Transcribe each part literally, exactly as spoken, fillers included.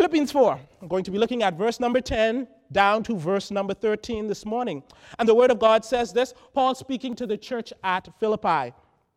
Philippians four, I'm going to be looking at verse number ten down to verse number thirteen this morning. And the Word of God says this, Paul speaking to the church at Philippi.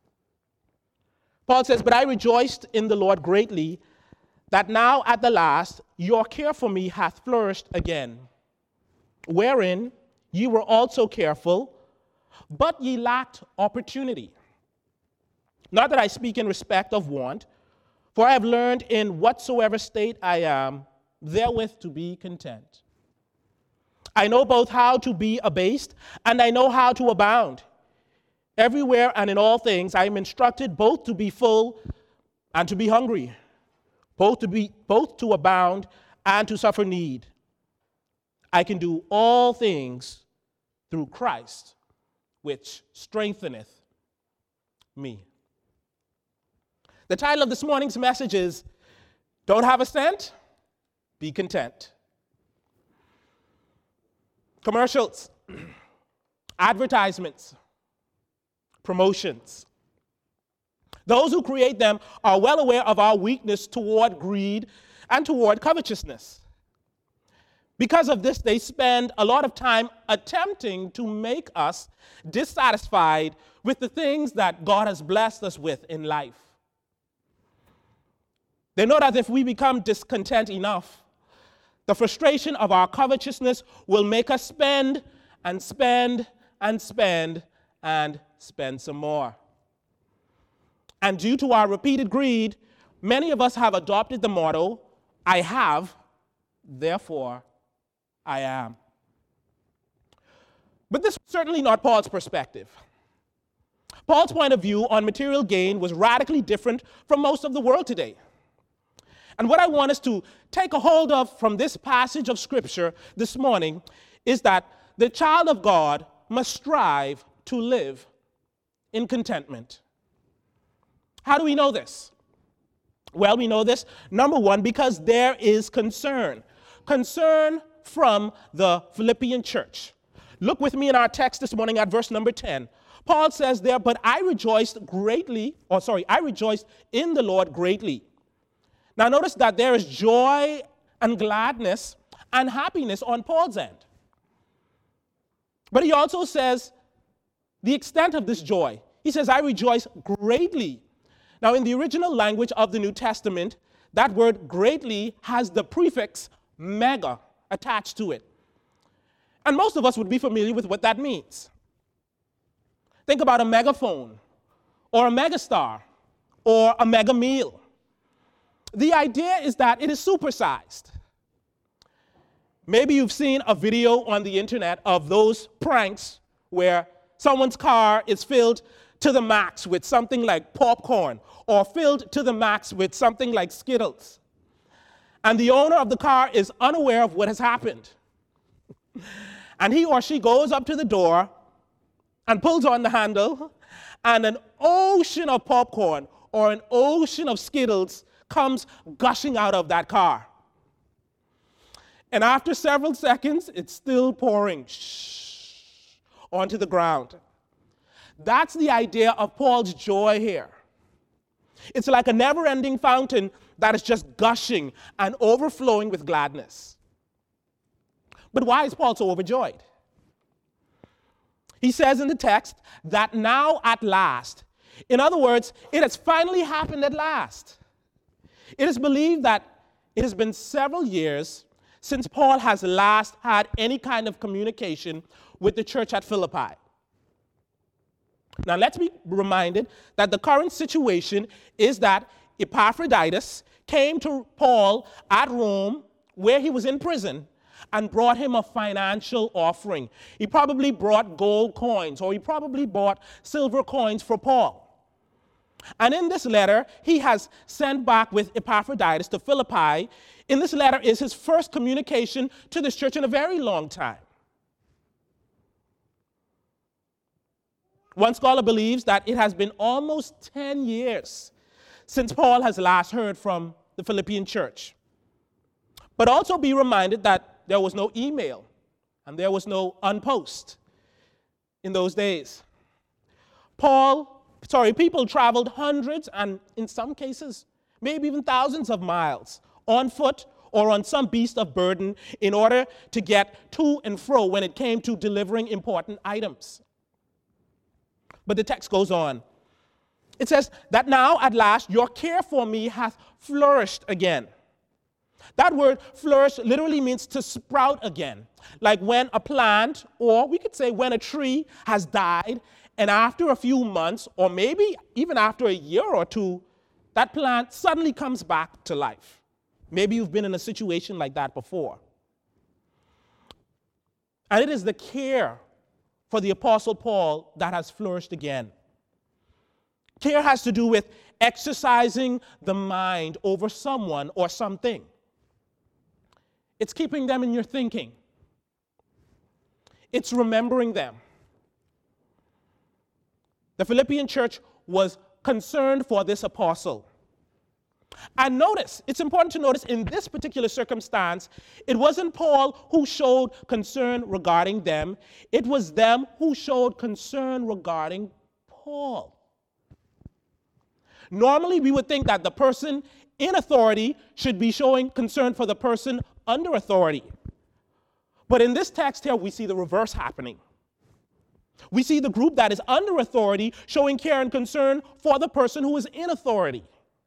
Paul says, "But I rejoiced in the Lord greatly, that now at the last your care for me hath flourished again, wherein ye were also careful, but ye lacked opportunity. Not that I speak in respect of want, for I have learned in whatsoever state I am, therewith to be content. I know both how to be abased, and I know how to abound. Everywhere and in all things I am instructed both to be full and to be hungry, both to be both to abound and to suffer need. I can do all things through Christ, which strengtheneth me." The title of this morning's message is, "Don't have a cent? Be content." Commercials, advertisements, promotions. Those who create them are well aware of our weakness toward greed and toward covetousness. Because of this, they spend a lot of time attempting to make us dissatisfied with the things that God has blessed us with in life. They know that if we become discontent enough, the frustration of our covetousness will make us spend and spend and spend and spend some more. And due to our repeated greed, many of us have adopted the motto, "I have, therefore I am." But this was certainly not Paul's perspective. Paul's point of view on material gain was radically different from most of the world today. And what I want us to take a hold of from this passage of Scripture this morning is that the child of God must strive to live in contentment. How do we know this? Well, we know this, number one, because there is concern. Concern from the Philippian church. Look with me in our text this morning at verse number ten. Paul says there, "But I rejoiced greatly," or sorry, "I rejoiced in the Lord greatly." Now notice that there is joy and gladness and happiness on Paul's end. But he also says the extent of this joy. He says, "I rejoice greatly." Now in the original language of the New Testament, that word greatly has the prefix mega attached to it. And most of us would be familiar with what that means. Think about a megaphone, or a megastar, or a mega meal. The idea is that it is supersized. Maybe you've seen a video on the internet of those pranks where someone's car is filled to the max with something like popcorn, or filled to the max with something like Skittles. And the owner of the car is unaware of what has happened. And he or she goes up to the door and pulls on the handle, and an ocean of popcorn or an ocean of Skittles comes gushing out of that car. And after several seconds, it's still pouring shh, onto the ground. That's the idea of Paul's joy here. It's like a never-ending fountain that is just gushing and overflowing with gladness. But why is Paul so overjoyed? He says in the text that now at last, in other words, it has finally happened at last. It is believed that it has been several years since Paul has last had any kind of communication with the church at Philippi. Now let's be reminded that the current situation is that Epaphroditus came to Paul at Rome, where he was in prison, and brought him a financial offering. He probably brought gold coins, or he probably bought silver coins for Paul. And in this letter, he has sent back with Epaphroditus to Philippi. In this letter is his first communication to this church in a very long time. One scholar believes that it has been almost ten years since Paul has last heard from the Philippian church. But also be reminded that there was no email and there was no unpost in those days. Paul, sorry, people traveled hundreds and in some cases, maybe even thousands of miles on foot or on some beast of burden in order to get to and fro when it came to delivering important items. But the text goes on. It says that now at last your care for me hath flourished again. That word flourish literally means to sprout again. Like when a plant, or we could say when a tree has died, and after a few months, or maybe even after a year or two, that plant suddenly comes back to life. Maybe you've been in a situation like that before. And it is the care for the Apostle Paul that has flourished again. Care has to do with exercising the mind over someone or something. It's keeping them in your thinking. It's remembering them. The Philippian church was concerned for this apostle. And notice, it's important to notice in this particular circumstance, it wasn't Paul who showed concern regarding them. It was them who showed concern regarding Paul. Normally, we would think that the person in authority should be showing concern for the person under authority. But in this text here, we see the reverse happening. We see the group that is under authority showing care and concern for the person who is in authority.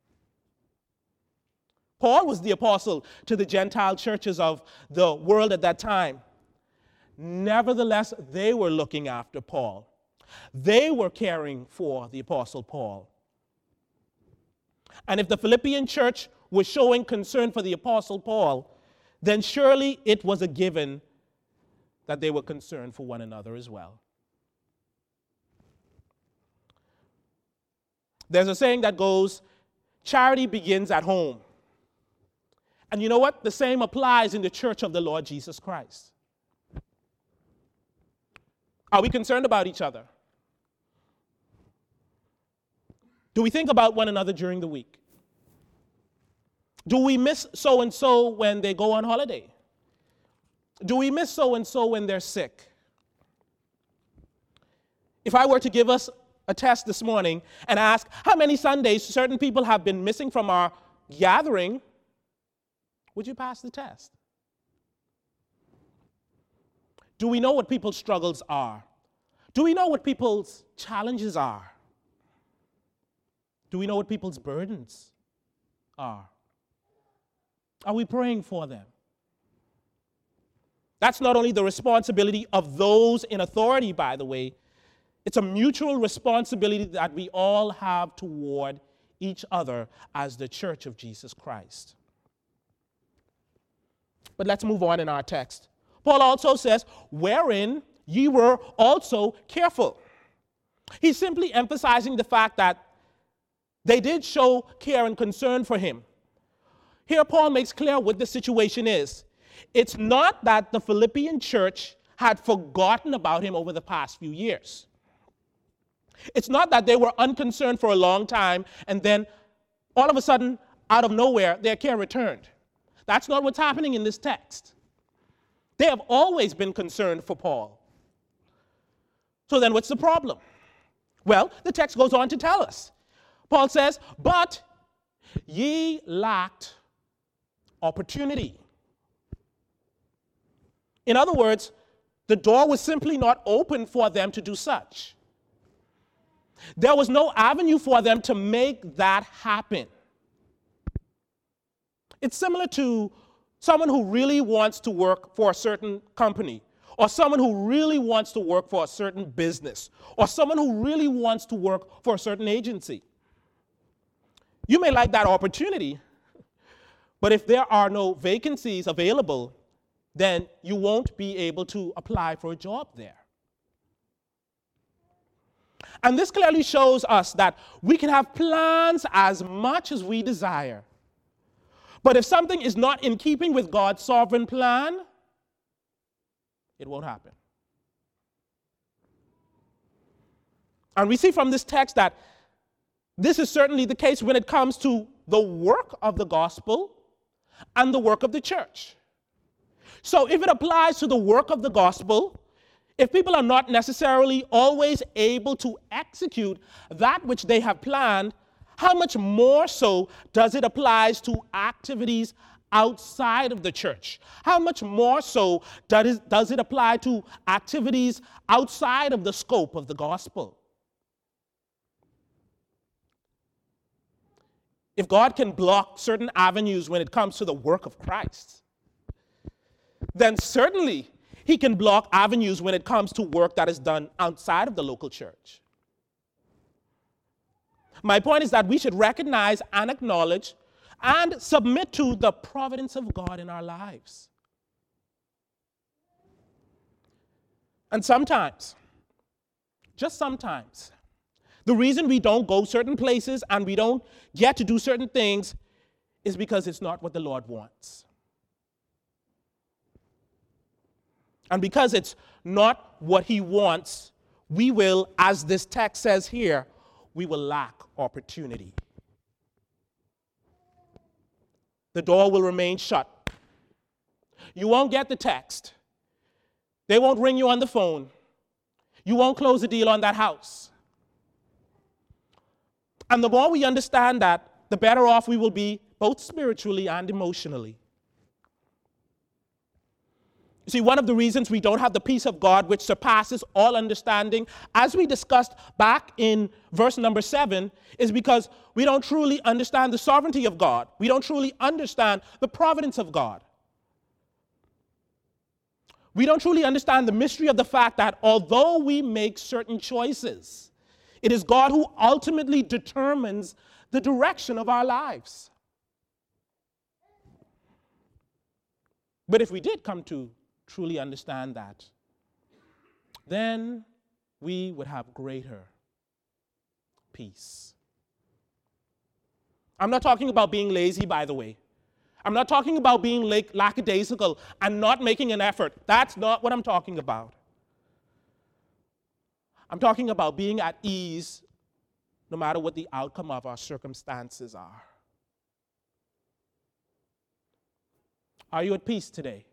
Paul was the apostle to the Gentile churches of the world at that time. Nevertheless, they were looking after Paul. They were caring for the apostle Paul. And if the Philippian church was showing concern for the apostle Paul, then surely it was a given that they were concerned for one another as well. There's a saying that goes, charity begins at home. And you know what? The same applies in the church of the Lord Jesus Christ. Are we concerned about each other? Do we think about one another during the week? Do we miss so-and-so when they go on holiday? Do we miss so-and-so when they're sick? If I were to give us a test this morning and ask how many Sundays certain people have been missing from our gathering, would you pass the test? Do we know what people's struggles are? Do we know what people's challenges are? Do we know what people's burdens are? Are we praying for them? That's not only the responsibility of those in authority, by the way. It's a mutual responsibility that we all have toward each other as the church of Jesus Christ. But let's move on in our text. Paul also says, wherein ye were also careful. He's simply emphasizing the fact that they did show care and concern for him. Here Paul makes clear what the situation is. It's not that the Philippian church had forgotten about him over the past few years. It's not that they were unconcerned for a long time and then all of a sudden, out of nowhere, their care returned. That's not what's happening in this text. They have always been concerned for Paul. So then what's the problem? Well, the text goes on to tell us. Paul says, but ye lacked opportunity. In other words, the door was simply not open for them to do such. There was no avenue for them to make that happen. It's similar to someone who really wants to work for a certain company, or someone who really wants to work for a certain business, or someone who really wants to work for a certain agency. You may like that opportunity, but if there are no vacancies available, then you won't be able to apply for a job there. And this clearly shows us that we can have plans as much as we desire. But if something is not in keeping with God's sovereign plan, it won't happen. And we see from this text that this is certainly the case when it comes to the work of the gospel and the work of the church. So if it applies to the work of the gospel, if people are not necessarily always able to execute that which they have planned, how much more so does it apply to activities outside of the church? How much more so does it, does it apply to activities outside of the scope of the gospel? If God can block certain avenues when it comes to the work of Christ, then certainly he can block avenues when it comes to work that is done outside of the local church. My point is that we should recognize and acknowledge and submit to the providence of God in our lives. And sometimes, just sometimes, the reason we don't go certain places and we don't get to do certain things is because it's not what the Lord wants. And because it's not what he wants, we will, as this text says here, we will lack opportunity. The door will remain shut. You won't get the text. They won't ring you on the phone. You won't close a deal on that house. And the more we understand that, the better off we will be, both spiritually and emotionally. You see, one of the reasons we don't have the peace of God which surpasses all understanding, as we discussed back in verse number seven, is because we don't truly understand the sovereignty of God. We don't truly understand the providence of God. We don't truly understand the mystery of the fact that although we make certain choices, it is God who ultimately determines the direction of our lives. But if we did come to truly understand that, then we would have greater peace. I'm not talking about being lazy, by the way. I'm not talking about being lackadaisical and not making an effort. That's not what I'm talking about. I'm talking about being at ease no matter what the outcome of our circumstances are. Are you at peace today?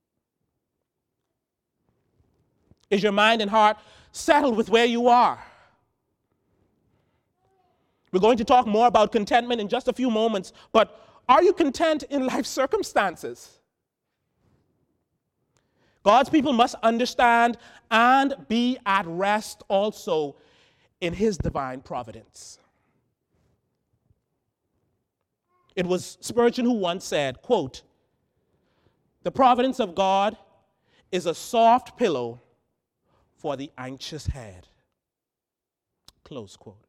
Is your mind and heart settled with where you are? We're going to talk more about contentment in just a few moments, but are you content in life's circumstances? God's people must understand and be at rest also in his divine providence. It was Spurgeon who once said, quote, "The providence of God is a soft pillow for the anxious head." Close quote.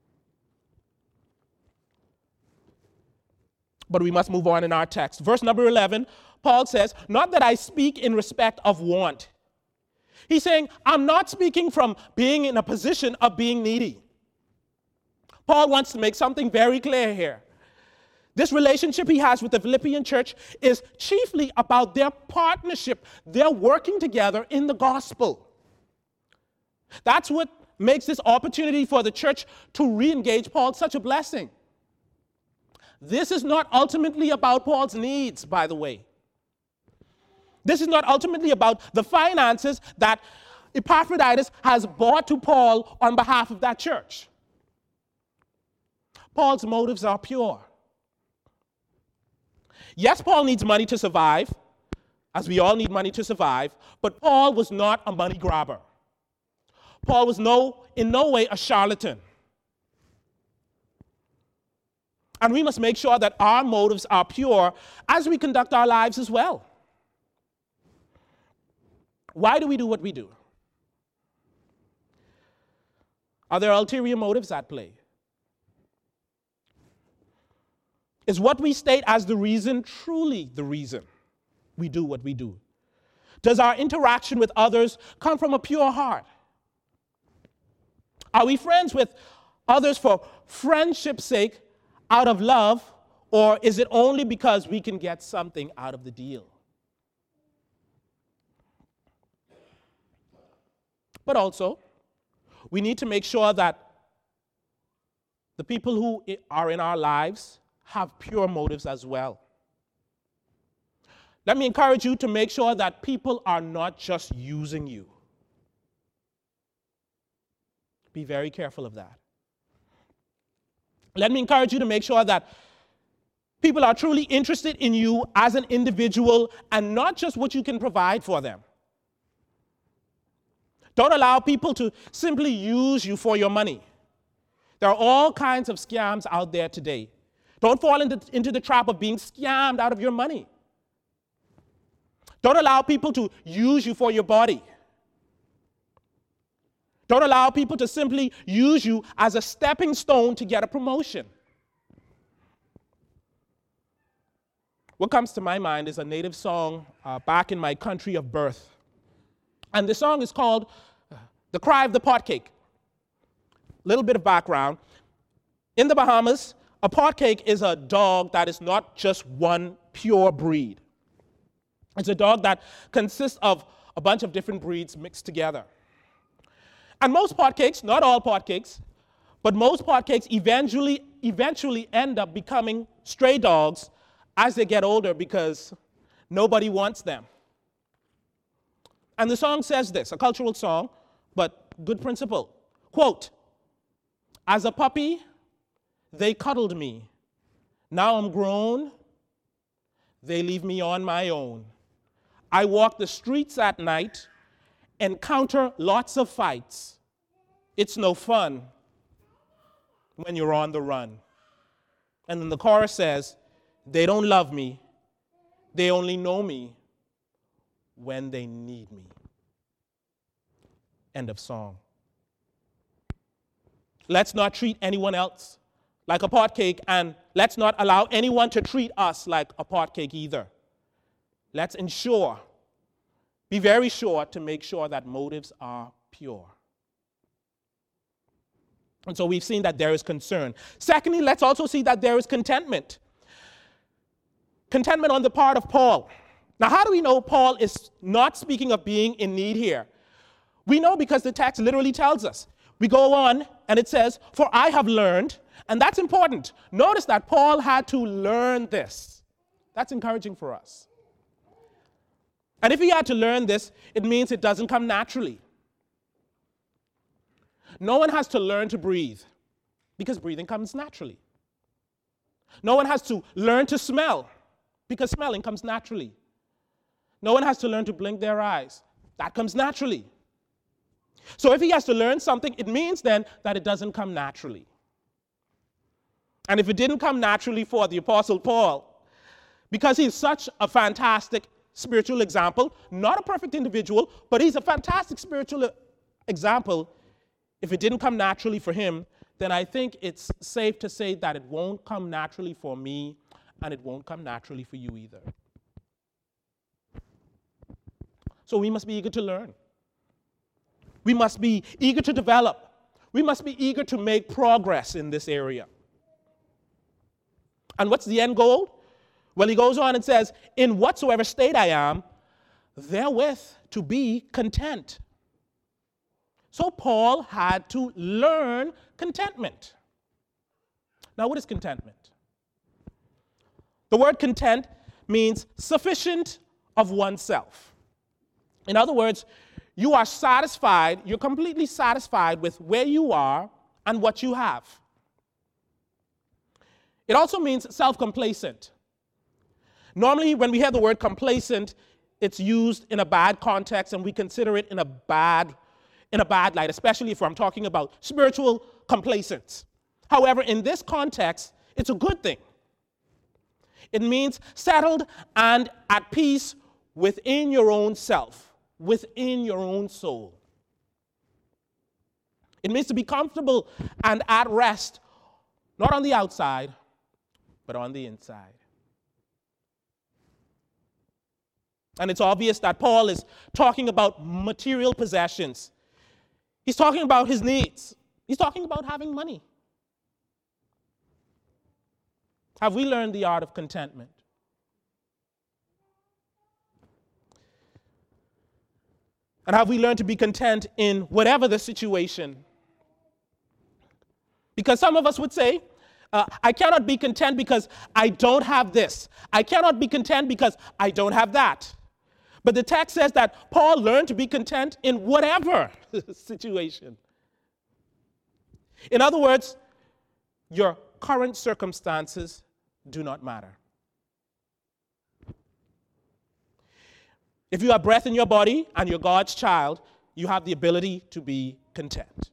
But we must move on in our text. Verse number eleven, Paul says, "Not that I speak in respect of want." He's saying, I'm not speaking from being in a position of being needy. Paul wants to make something very clear here. This relationship he has with the Philippian church is chiefly about their partnership, their working together in the gospel. That's what makes this opportunity for the church to re-engage Paul such a blessing. This is not ultimately about Paul's needs, by the way. This is not ultimately about the finances that Epaphroditus has brought to Paul on behalf of that church. Paul's motives are pure. Yes, Paul needs money to survive, as we all need money to survive, but Paul was not a money grabber. Paul was no, in no way a charlatan. And we must make sure that our motives are pure as we conduct our lives as well. Why do we do what we do? Are there ulterior motives at play? Is what we state as the reason truly the reason we do what we do? Does our interaction with others come from a pure heart? Are we friends with others for friendship's sake, out of love, or is it only because we can get something out of the deal? But also, we need to make sure that the people who are in our lives have pure motives as well. Let me encourage you to make sure that people are not just using you. Be very careful of that. Let me encourage you to make sure that People are truly interested in you as an individual and not just what you can provide for them. Don't allow people to simply use you for your money. There are all kinds of scams out there today. Don't fall into, into the trap of being scammed out of your money. Don't allow people to use you for your body. Don't allow people to simply use you as a stepping stone to get a promotion. What comes to my mind is a native song uh, back in my country of birth. And the song is called uh, The Cry of the Potcake. Little bit of background. In the Bahamas, a potcake is a dog that is not just one pure breed. It's a dog that consists of a bunch of different breeds mixed together. And most potcakes, not all potcakes, but most potcakes eventually, eventually end up becoming stray dogs as they get older because nobody wants them. And the song says this, a cultural song, but good principle. Quote, "As a puppy, they cuddled me. Now I'm grown, they leave me on my own. I walk the streets at night, encounter lots of fights. It's no fun when you're on the run." And then the chorus says, "They don't love me, they only know me when they need me." End of song. Let's not treat anyone else like a potcake, and let's not allow anyone to treat us like a potcake either. Let's ensure, be very sure to make sure that motives are pure. And so we've seen that there is concern. Secondly, let's also see that there is contentment. Contentment on the part of Paul. Now, how do we know Paul is not speaking of being in need here? We know because the text literally tells us. We go on and it says, "For I have learned," and that's important. Notice that Paul had to learn this. That's encouraging for us. And if he had to learn this, it means it doesn't come naturally. No one has to learn to breathe because breathing comes naturally. No one has to learn to smell because smelling comes naturally. No one has to learn to blink their eyes. That comes naturally. So if he has to learn something, it means then that it doesn't come naturally. And if it didn't come naturally for the Apostle Paul, because he's such a fantastic spiritual example, not a perfect individual, but he's a fantastic spiritual example, if it didn't come naturally for him, then I think it's safe to say that it won't come naturally for me, and it won't come naturally for you either. So we must be eager to learn. We must be eager to develop. We must be eager to make progress in this area. And what's the end goal? Well, he goes on and says, "In whatsoever state I am, therewith to be content." So Paul had to learn contentment. Now, what is contentment? The word content means sufficient of oneself. In other words, you are satisfied, you're completely satisfied with where you are and what you have. It also means self-complacent. Normally, when we hear the word complacent, it's used in a bad context, and we consider it in a bad, in a bad light, especially if I'm talking about spiritual complacence. However, in this context, it's a good thing. It means settled and at peace within your own self, within your own soul. It means to be comfortable and at rest, not on the outside, but on the inside. And it's obvious that Paul is talking about material possessions. He's talking about his needs. He's talking about having money. Have we learned the art of contentment? And have we learned to be content in whatever the situation? Because some of us would say, uh, I cannot be content because I don't have this. I cannot be content because I don't have that. But the text says that Paul learned to be content in whatever situation. In other words, your current circumstances do not matter. If you have breath in your body and you're God's child, you have the ability to be content.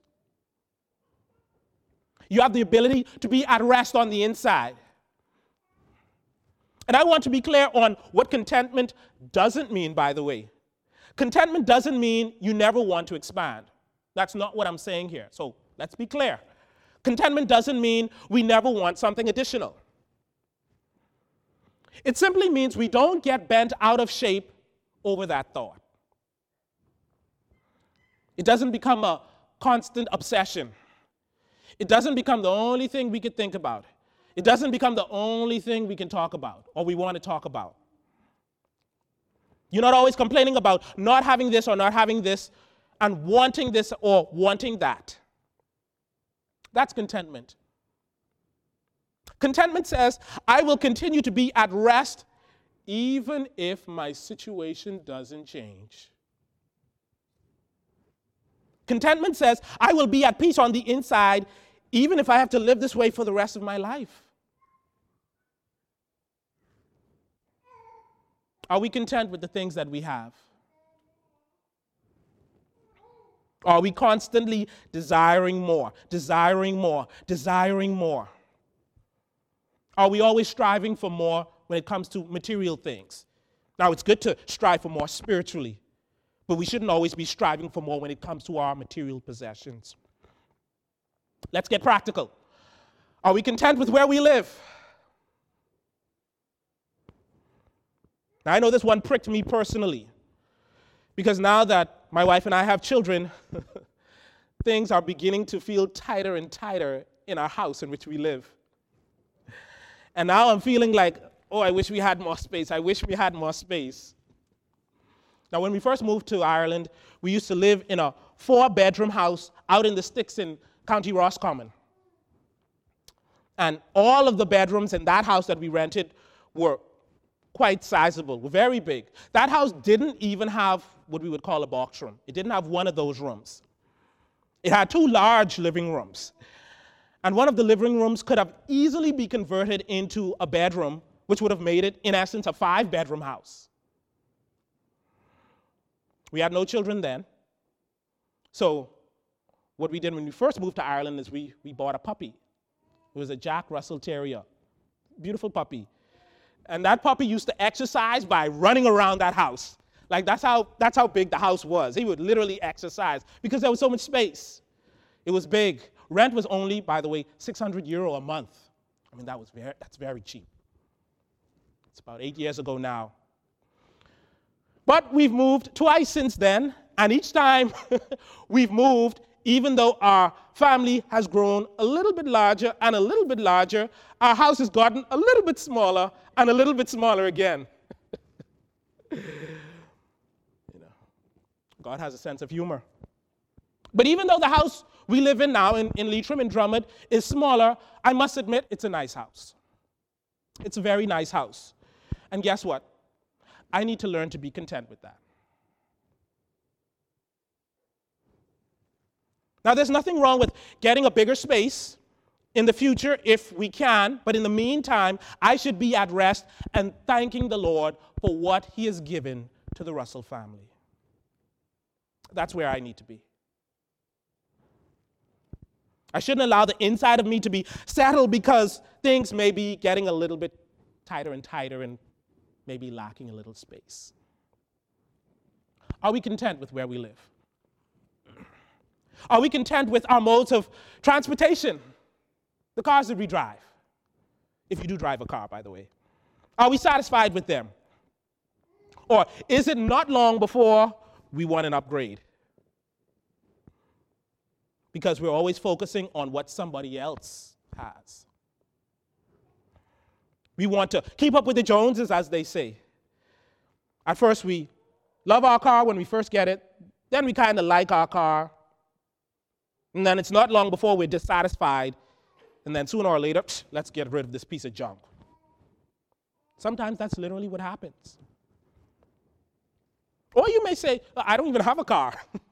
You have the ability to be at rest on the inside. And I want to be clear on what contentment doesn't mean, by the way. Contentment doesn't mean you never want to expand. That's not what I'm saying here. So let's be clear. Contentment doesn't mean we never want something additional. It simply means we don't get bent out of shape over that thought. It doesn't become a constant obsession. It doesn't become the only thing we could think about. It doesn't become the only thing we can talk about or we want to talk about. You're not always complaining about not having this or not having this and wanting this or wanting that. That's contentment. Contentment says, I will continue to be at rest even if my situation doesn't change. Contentment says, I will be at peace on the inside even if I have to live this way for the rest of my life. Are we content with the things that we have? Are we constantly desiring more, desiring more, desiring more? Are we always striving for more when it comes to material things? Now, it's good to strive for more spiritually, but we shouldn't always be striving for more when it comes to our material possessions. Let's get practical. Are we content with where we live? Now, I know this one pricked me personally, because now that my wife and I have children, things are beginning to feel tighter and tighter in our house in which we live. And now I'm feeling like, oh, I wish we had more space. I wish we had more space. Now, when we first moved to Ireland, we used to live in a four-bedroom house out in the sticks in County Roscommon. And all of the bedrooms in that house that we rented were quite sizable, were very big. That house didn't even have what we would call a box room. It didn't have one of those rooms. It had two large living rooms. And one of the living rooms could have easily be converted into a bedroom, which would have made it, in essence, a five-bedroom house. We had no children then. So what we did when we first moved to Ireland is we, we bought a puppy. It was a Jack Russell Terrier, beautiful puppy. And that puppy used to exercise by running around that house. Like, that's how, that's how big the house was. He would literally exercise because there was so much space. It was big. Rent was only, by the way, six hundred euro a month. I mean, that was very, that's very cheap. It's about eight years ago now. But we've moved twice since then, and each time we've moved, even though our family has grown a little bit larger and a little bit larger, our house has gotten a little bit smaller and a little bit smaller again. You know, God has a sense of humor. But even though the house we live in now in, in Leitrim and Drummond is smaller, I must admit it's a nice house. It's a very nice house. And guess what? I need to learn to be content with that. Now, there's nothing wrong with getting a bigger space in the future if we can, but in the meantime, I should be at rest and thanking the Lord for what He has given to the Russell family. That's where I need to be. I shouldn't allow the inside of me to be settled because things may be getting a little bit tighter and tighter and maybe lacking a little space. Are we content with where we live? Are we content with our modes of transportation? The cars that we drive. If you do drive a car, by the way. Are we satisfied with them? Or is it not long before we want an upgrade? Because we're always focusing on what somebody else has. We want to keep up with the Joneses, as they say. At first, we love our car when we first get it. Then we kind of like our car. And then it's not long before we're dissatisfied. And then sooner or later, psh, let's get rid of this piece of junk. Sometimes that's literally what happens. Or you may say, I don't even have a car.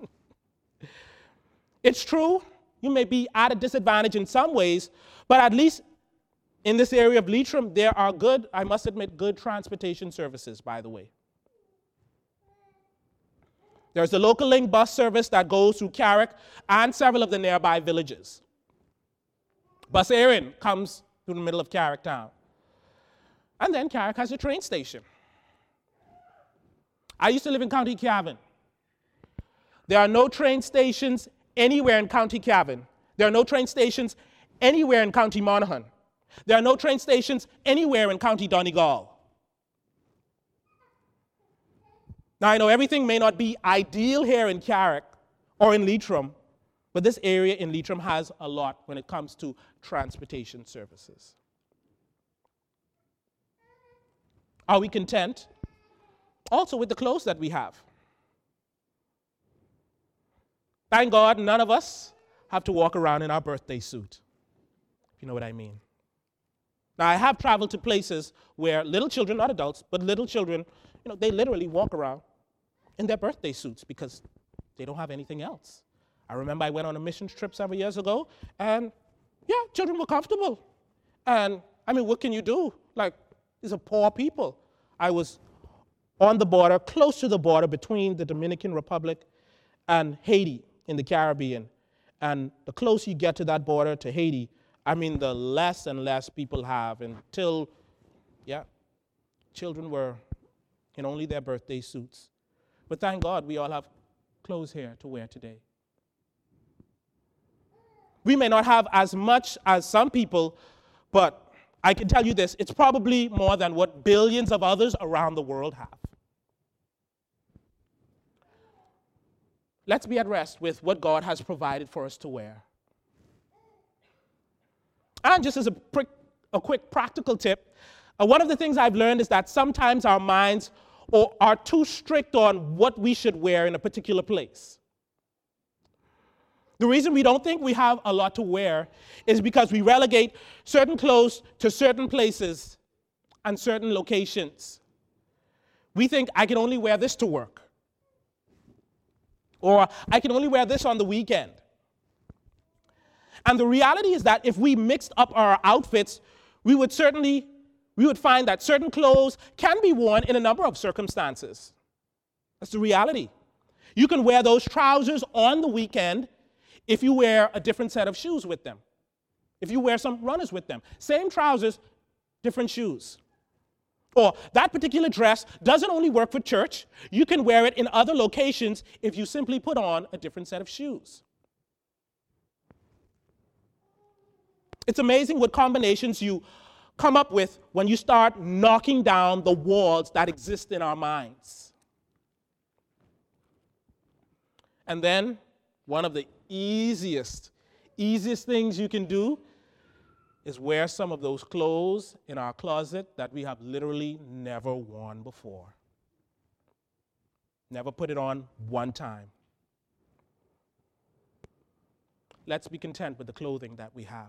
It's true, you may be at a disadvantage in some ways, but at least in this area of Leitrim, there are good, I must admit, good transportation services, by the way. There's the local link bus service that goes through Carrick and several of the nearby villages. Bus Erin comes through the middle of Carrick town. And then Carrick has a train station. I used to live in County Cavan. There are no train stations anywhere in County Cavan. There are no train stations anywhere in County Monaghan. There are no train stations anywhere in County Donegal. Now, I know everything may not be ideal here in Carrick or in Leitrim, but this area in Leitrim has a lot when it comes to transportation services. Are we content? Also with the clothes that we have. Thank God none of us have to walk around in our birthday suit, if you know what I mean. Now, I have traveled to places where little children, not adults, but little children, you know, they literally walk around in their birthday suits because they don't have anything else. I remember I went on a missions trip several years ago, and yeah, children were comfortable. And I mean, what can you do? Like, these are poor people. I was on the border, close to the border between the Dominican Republic and Haiti in the Caribbean. And the closer you get to that border, to Haiti, I mean, the less and less people have until, yeah, children were in only their birthday suits. But thank God we all have clothes here to wear today. We may not have as much as some people, but I can tell you this, it's probably more than what billions of others around the world have. Let's be at rest with what God has provided for us to wear. And just as a, prick, a quick practical tip, uh, one of the things I've learned is that sometimes our minds or are too strict on what we should wear in a particular place. The reason we don't think we have a lot to wear is because we relegate certain clothes to certain places and certain locations. We think, I can only wear this to work. Or I can only wear this on the weekend. And the reality is that if we mixed up our outfits, we would certainly, we would find that certain clothes can be worn in a number of circumstances. That's the reality. You can wear those trousers on the weekend if you wear a different set of shoes with them. If you wear some runners with them. Same trousers, different shoes. Or that particular dress doesn't only work for church, you can wear it in other locations if you simply put on a different set of shoes. It's amazing what combinations you come up with when you start knocking down the walls that exist in our minds. And then, one of the easiest, easiest things you can do is wear some of those clothes in our closet that we have literally never worn before. Never put it on one time. Let's be content with the clothing that we have.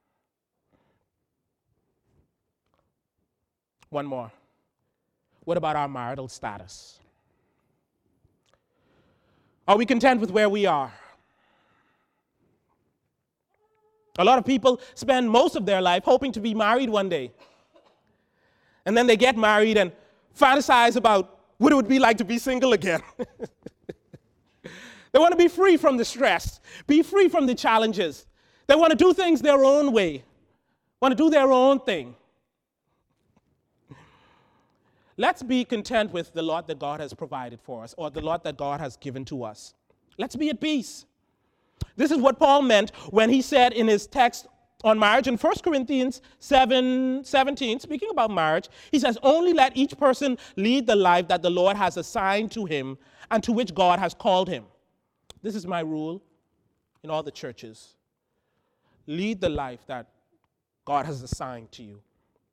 One more. What about our marital status? Are we content with where we are? A lot of people spend most of their life hoping to be married one day. And then they get married and fantasize about what it would be like to be single again. They want to be free from the stress, be free from the challenges. They want to do things their own way, want to do their own thing. Let's be content with the lot that God has provided for us, or the lot that God has given to us. Let's be at peace. This is what Paul meant when he said in his text on marriage in First Corinthians seven seventeen, speaking about marriage, he says, only let each person lead the life that the Lord has assigned to him and to which God has called him. This is my rule in all the churches. Lead the life that God has assigned to you.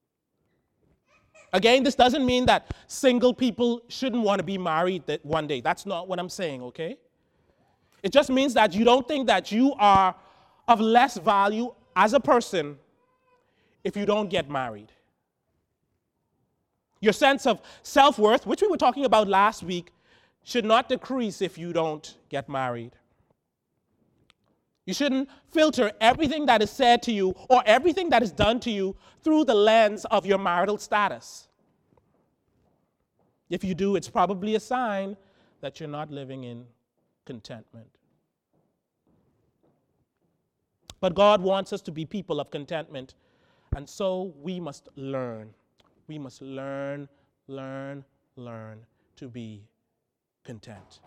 Again, this doesn't mean that single people shouldn't want to be married that one day. That's not what I'm saying, okay? It just means that you don't think that you are of less value as a person if you don't get married. Your sense of self-worth, which we were talking about last week, should not decrease if you don't get married. You shouldn't filter everything that is said to you or everything that is done to you through the lens of your marital status. If you do, it's probably a sign that you're not living in contentment. But God wants us to be people of contentment, and so we must learn. We must learn, learn, learn to be content.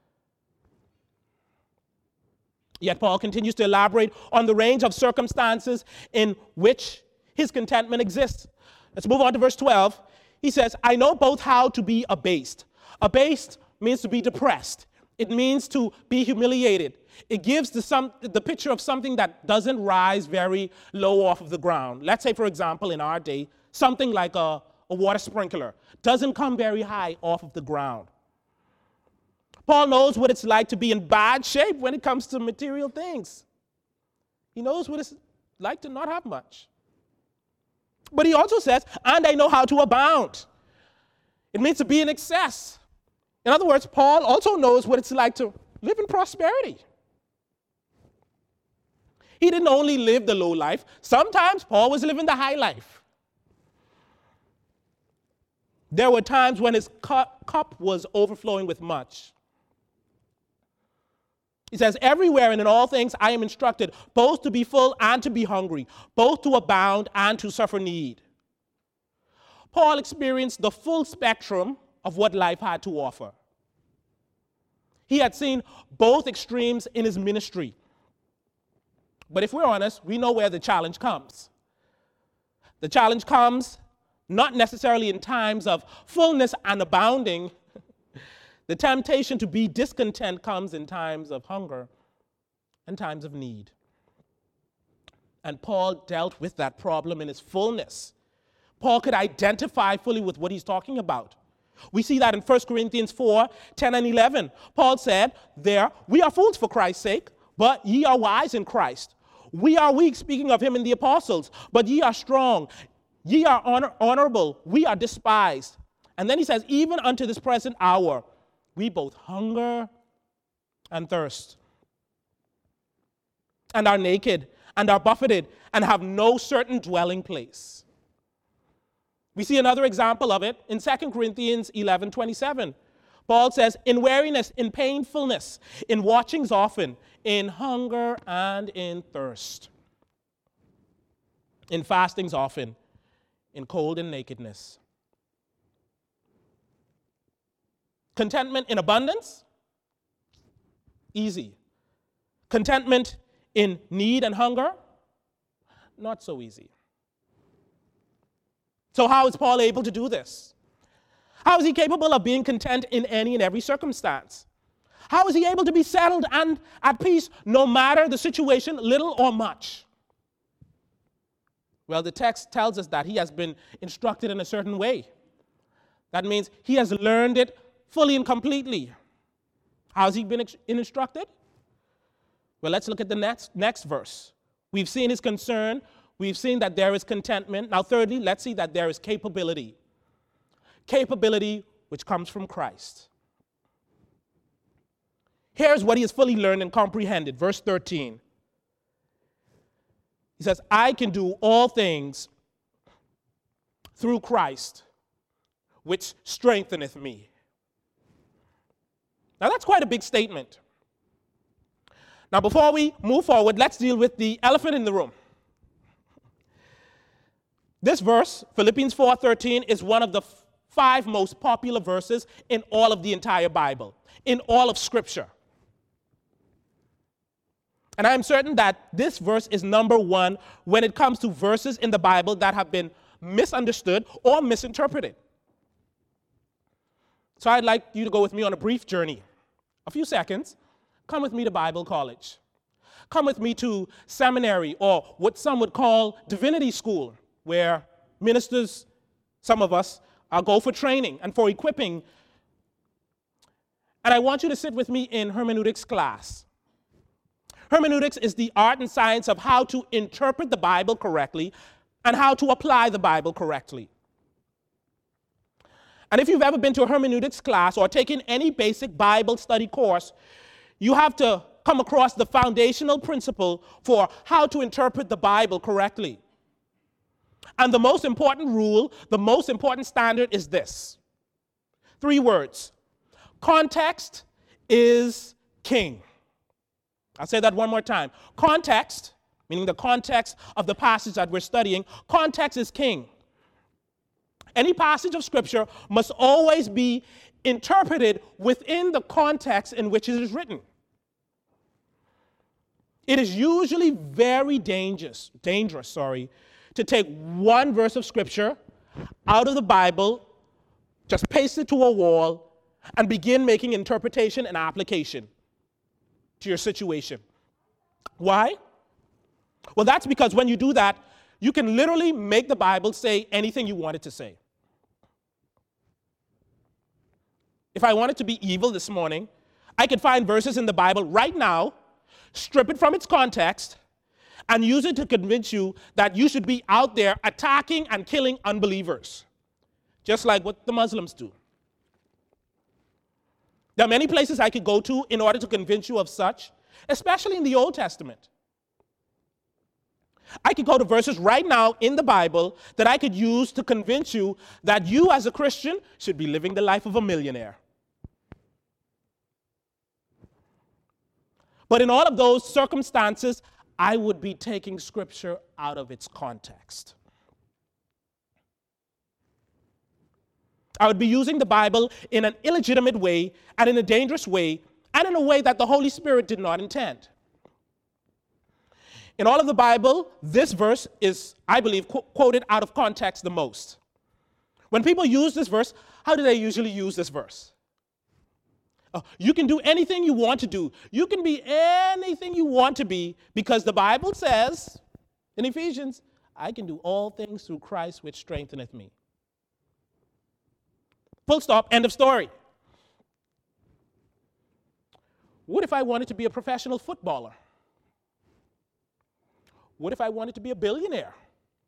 Yet Paul continues to elaborate on the range of circumstances in which his contentment exists. Let's move on to verse twelve. He says, I know both how to be abased. Abased means to be depressed. It means to be humiliated. It gives the, some, the picture of something that doesn't rise very low off of the ground. Let's say, for example, in our day, something like a, a water sprinkler doesn't come very high off of the ground. Paul knows what it's like to be in bad shape when it comes to material things. He knows what it's like to not have much. But he also says, and I know how to abound. It means to be in excess. In other words, Paul also knows what it's like to live in prosperity. He didn't only live the low life. Sometimes Paul was living the high life. There were times when his cup, cup was overflowing with much. He says, everywhere and in all things I am instructed, both to be full and to be hungry, both to abound and to suffer need. Paul experienced the full spectrum of what life had to offer. He had seen both extremes in his ministry. But if we're honest, we know where the challenge comes. The challenge comes not necessarily in times of fullness and abounding. The temptation to be discontent comes in times of hunger and times of need. And Paul dealt with that problem in his fullness. Paul could identify fully with what he's talking about. We see that in First Corinthians four, ten and eleven. Paul said, there, we are fools for Christ's sake, but ye are wise in Christ. We are weak, speaking of him in the apostles, but ye are strong. Ye are honor- honorable, we are despised. And then he says, even unto this present hour, we both hunger and thirst, and are naked, and are buffeted, and have no certain dwelling place. We see another example of it in Second Corinthians eleven twenty-seven. Paul says, in weariness, in painfulness, in watchings often, in hunger and in thirst, in fastings often, in cold and nakedness. Contentment in abundance? Easy. Contentment in need and hunger? Not so easy. So how is Paul able to do this? How is he capable of being content in any and every circumstance? How is he able to be settled and at peace no matter the situation, little or much? Well, the text tells us that he has been instructed in a certain way. That means he has learned it fully and completely. How has he been instructed? Well, let's look at the next, next verse. We've seen his concern. We've seen that there is contentment. Now, thirdly, let's see that there is capability. Capability which comes from Christ. Here's what he has fully learned and comprehended. Verse thirteen. He says, I can do all things through Christ, which strengtheneth me. Now, that's quite a big statement. Now, before we move forward, let's deal with the elephant in the room. This verse, Philippians four thirteen, is one of the f- five most popular verses in all of the entire Bible, in all of Scripture. And I'm certain that this verse is number one when it comes to verses in the Bible that have been misunderstood or misinterpreted. So I'd like you to go with me on a brief journey. A few seconds. Come with me to Bible college. Come with me to seminary, or what some would call divinity school, where ministers, some of us, uh, go for training and for equipping. And I want you to sit with me in hermeneutics class. Hermeneutics is the art and science of how to interpret the Bible correctly and how to apply the Bible correctly. And if you've ever been to a hermeneutics class or taken any basic Bible study course, you have to come across the foundational principle for how to interpret the Bible correctly. And the most important rule, the most important standard is this. Three words: Context is king. I'll say that one more time. Context, meaning the context of the passage that we're studying, context is king. Any passage of Scripture must always be interpreted within the context in which it is written. It is usually very dangerous, dangerous, sorry, to take one verse of Scripture out of the Bible, just paste it to a wall, and begin making interpretation and application to your situation. Why? Well, that's because when you do that, you can literally make the Bible say anything you want it to say. If I wanted to be evil this morning, I could find verses in the Bible right now, strip it from its context, and use it to convince you that you should be out there attacking and killing unbelievers, just like what the Muslims do. There are many places I could go to in order to convince you of such, especially in the Old Testament. I could go to verses right now in the Bible that I could use to convince you that you as a Christian should be living the life of a millionaire. But in all of those circumstances, I would be taking Scripture out of its context. I would be using the Bible in an illegitimate way and in a dangerous way and in a way that the Holy Spirit did not intend. In all of the Bible, this verse is, I believe, qu- quoted out of context the most. When people use this verse, how do they usually use this verse? Oh, you can do anything you want to do. You can be anything you want to be because the Bible says in Ephesians, I can do all things through Christ which strengtheneth me. Full stop, end of story. What if I wanted to be a professional footballer? What if I wanted to be a billionaire?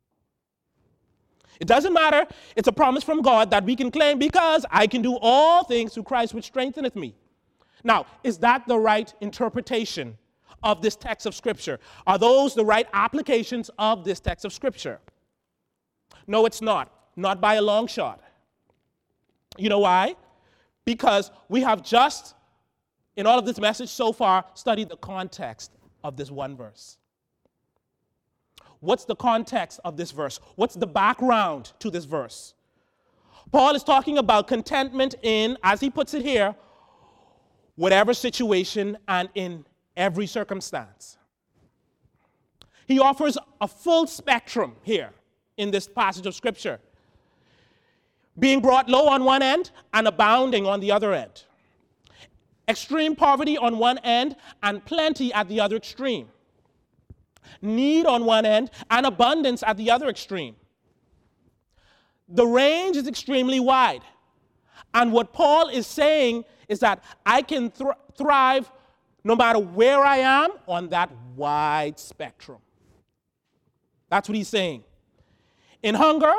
It doesn't matter. It's a promise from God that we can claim because I can do all things through Christ which strengtheneth me. Now, is that the right interpretation of this text of Scripture? Are those the right applications of this text of Scripture? No, it's not. Not by a long shot. You know why? Because we have just, in all of this message so far, studied the context of this one verse. What's the context of this verse? What's the background to this verse? Paul is talking about contentment in, as he puts it here, whatever situation and in every circumstance. He offers a full spectrum here in this passage of Scripture, being brought low on one end and abounding on the other end. Extreme poverty on one end and plenty at the other extreme. Need on one end and abundance at the other extreme. The range is extremely wide. And what Paul is saying is that I can thr- thrive no matter where I am on that wide spectrum. That's what he's saying. In hunger,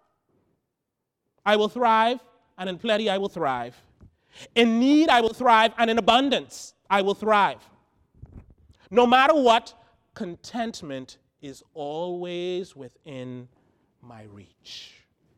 I will thrive, and in plenty I will thrive. In need, I will thrive, and in abundance, I will thrive. No matter what, contentment is always within my reach.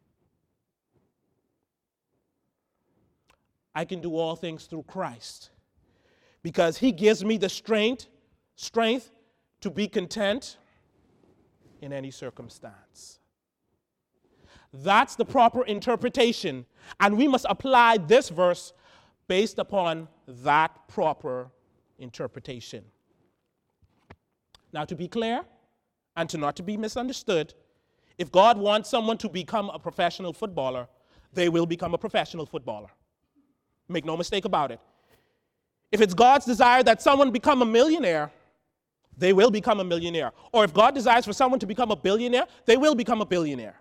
I can do all things through Christ because he gives me the strength, strength to be content in any circumstance. That's the proper interpretation, and we must apply this verse based upon that proper interpretation. Now, to be clear, and to not to be misunderstood, if God wants someone to become a professional footballer, they will become a professional footballer. Make no mistake about it. If it's God's desire that someone become a millionaire, they will become a millionaire. Or if God desires for someone to become a billionaire, they will become a billionaire.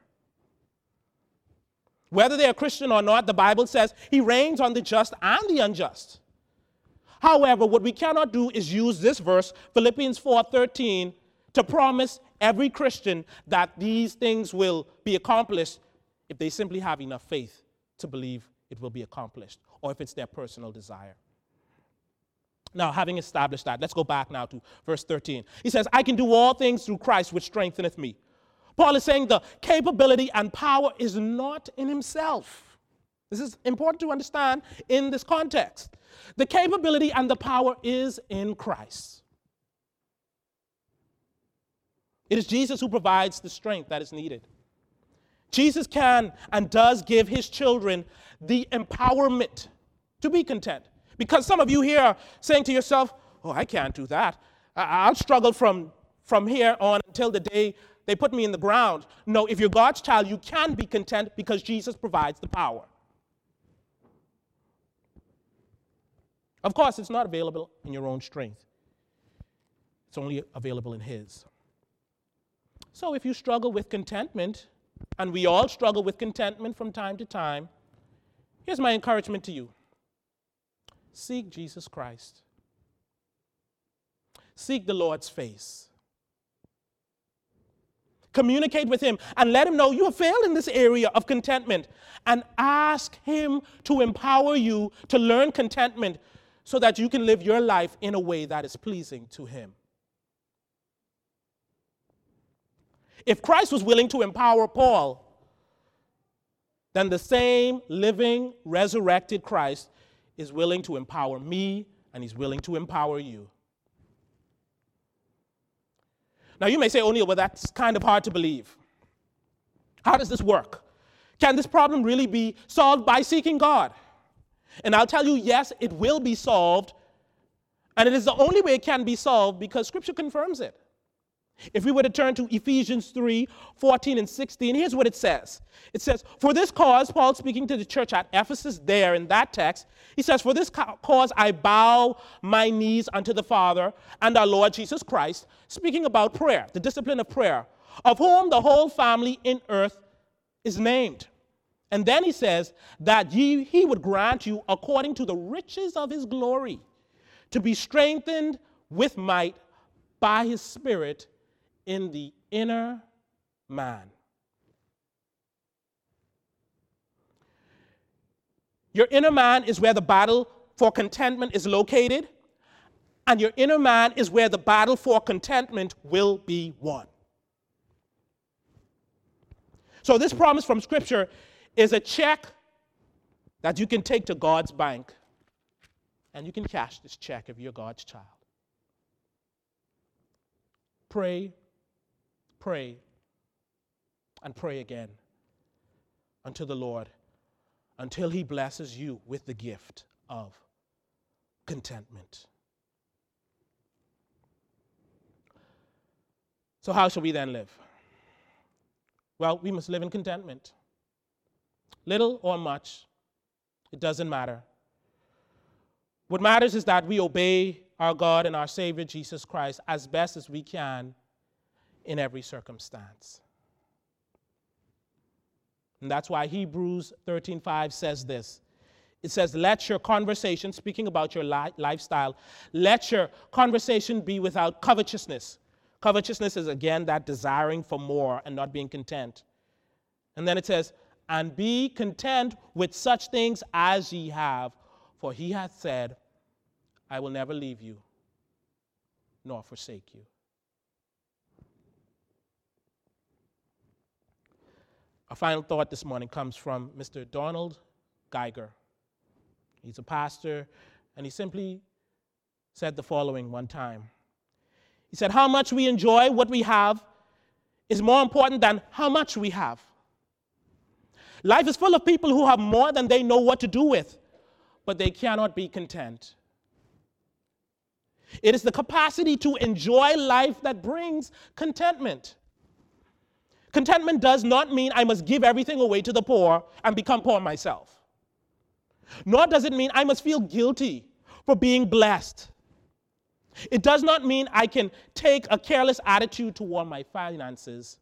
Whether they are Christian or not, the Bible says he reigns on the just and the unjust. However, what we cannot do is use this verse, Philippians four thirteen, to promise every Christian that these things will be accomplished if they simply have enough faith to believe it will be accomplished, or if it's their personal desire. Now, having established that, let's go back now to verse thirteen. He says, I can do all things through Christ which strengtheneth me. Paul is saying the capability and power is not in himself. This is important to understand in this context. The capability and the power is in Christ. It is Jesus who provides the strength that is needed. Jesus can and does give his children the empowerment to be content. Because some of you here are saying to yourself, oh, I can't do that. I'll struggle from, from here on until the day they put me in the ground. No, if you're God's child, you can be content because Jesus provides the power. Of course, it's not available in your own strength. It's only available in his. So if you struggle with contentment, and we all struggle with contentment from time to time, here's my encouragement to you. Seek Jesus Christ. Seek the Lord's face. Communicate with him and let him know you have failed in this area of contentment, and ask him to empower you to learn contentment so that you can live your life in a way that is pleasing to him. If Christ was willing to empower Paul, then the same living, resurrected Christ is willing to empower me, and he's willing to empower you. Now you may say, O'Neill, well, that's kind of hard to believe. How does this work? Can this problem really be solved by seeking God? And I'll tell you, yes, it will be solved. And it is the only way it can be solved because Scripture confirms it. If we were to turn to Ephesians three, fourteen and sixteen, here's what it says. It says, for this cause, Paul speaking to the church at Ephesus there in that text, he says, for this cause I bow my knees unto the Father and our Lord Jesus Christ, speaking about prayer, the discipline of prayer, of whom the whole family in earth is named. And then he says that ye, he would grant you according to the riches of his glory to be strengthened with might by his Spirit in the inner man. Your inner man is where the battle for contentment is located, and your inner man is where the battle for contentment will be won. So this promise from Scripture is a check that you can take to God's bank, and you can cash this check if you're God's child. Pray, pray, and pray again unto the Lord until he blesses you with the gift of contentment. So how shall we then live? Well, we must live in contentment. Little or much, it doesn't matter. What matters is that we obey our God and our Savior, Jesus Christ, as best as we can in every circumstance. And that's why Hebrews thirteen five says this. It says, let your conversation, speaking about your li- lifestyle, let your conversation be without covetousness. Covetousness is, again, that desiring for more and not being content. And then it says, and be content with such things as ye have, for he hath said, I will never leave you nor forsake you. Our final thought this morning comes from Mister Donald Geiger. He's a pastor, and he simply said the following one time. He said, how much we enjoy what we have is more important than how much we have. Life is full of people who have more than they know what to do with, but they cannot be content. It is the capacity to enjoy life that brings contentment. Contentment does not mean I must give everything away to the poor and become poor myself. Nor does it mean I must feel guilty for being blessed. It does not mean I can take a careless attitude toward my finances.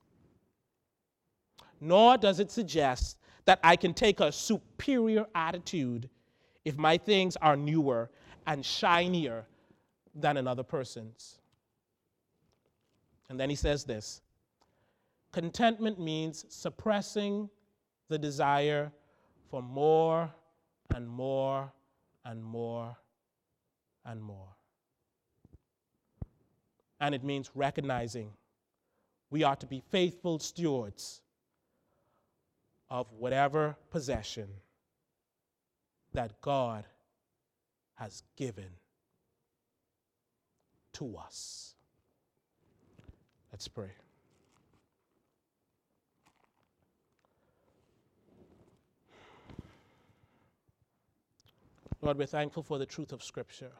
Nor does it suggest that I can take a superior attitude if my things are newer and shinier than another person's. And then he says this. Contentment means suppressing the desire for more and more and more and more. And it means recognizing we are to be faithful stewards of whatever possession that God has given to us. Let's pray. Lord, we're thankful for the truth of Scripture.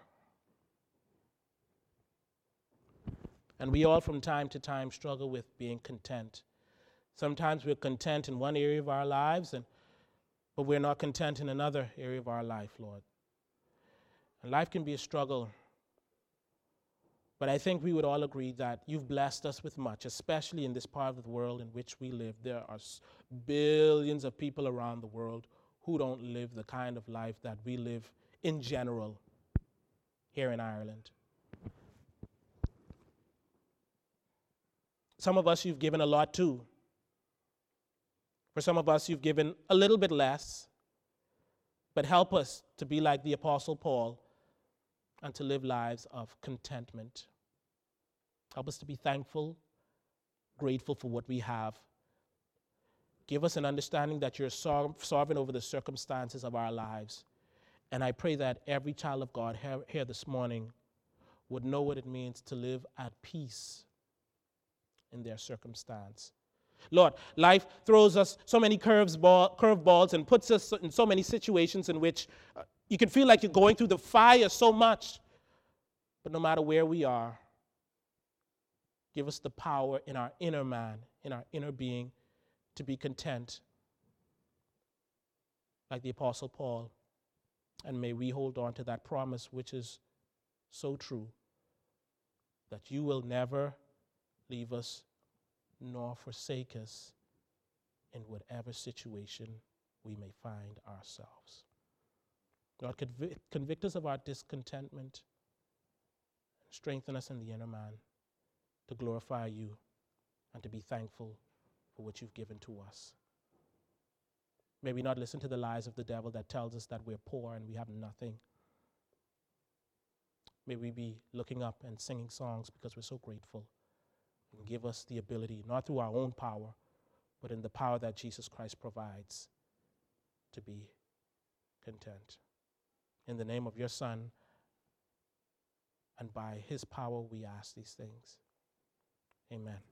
And we all from time to time struggle with being content. Sometimes we're content in one area of our lives, and but we're not content in another area of our life, Lord. And life can be a struggle. But I think we would all agree that you've blessed us with much, especially in this part of the world in which we live. There are billions of people around the world who don't live the kind of life that we live in general here in Ireland. Some of us you've given a lot to. For some of us you've given a little bit less. But help us to be like the Apostle Paul and to live lives of contentment. Help us to be thankful, grateful for what we have. Give us an understanding that you're sovereign over the circumstances of our lives. And I pray that every child of God here this morning would know what it means to live at peace in their circumstance. Lord, life throws us so many curves ball, curveballs and puts us in so many situations in which uh, you can feel like you're going through the fire so much. But no matter where we are, give us the power in our inner man, in our inner being, to be content, like the Apostle Paul. And may we hold on to that promise, which is so true, that you will never leave us nor forsake us in whatever situation we may find ourselves. God, convict, convict us of our discontentment, strengthen us in the inner man to glorify you and to be thankful for what you've given to us. May we not listen to the lies of the devil that tells us that we're poor and we have nothing. May we be looking up and singing songs because we're so grateful. And give us the ability, not through our own power, but in the power that Jesus Christ provides, to be content. In the name of your Son, and by his power we ask these things. Amen.